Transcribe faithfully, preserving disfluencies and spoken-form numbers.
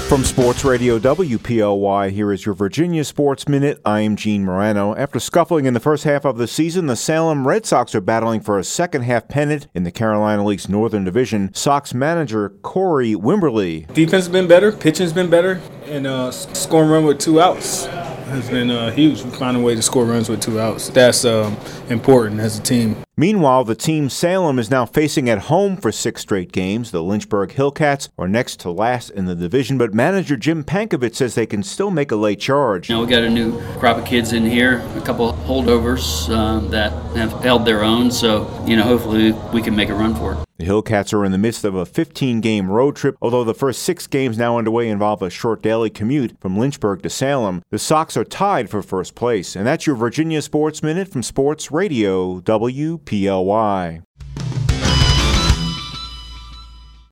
From Sports Radio W P L Y, here is your Virginia Sports Minute. I am Gene Morano. After scuffling in the first half of the season, the Salem Red Sox are battling for a second-half pennant in the Carolina League's Northern Division. Sox manager Corey Wimberly. Defense has been better, pitching's been better, and uh, scoring run with two outs has been uh, huge. We find a way to score runs with two outs. That's um, important as a team. Meanwhile, the team Salem is now facing at home for six straight games. The Lynchburg Hillcats are next to last in the division, but manager Jim Pankovic says they can still make a late charge. You know, we got a new crop of kids in here, a couple holdovers um, that have held their own, so, you know, hopefully we can make a run for it. The Hillcats are in the midst of a fifteen-game road trip, although the first six games now underway involve a short daily commute from Lynchburg to Salem. The Sox are tied for first place. And that's your Virginia Sports Minute from Sports Radio W P L Y.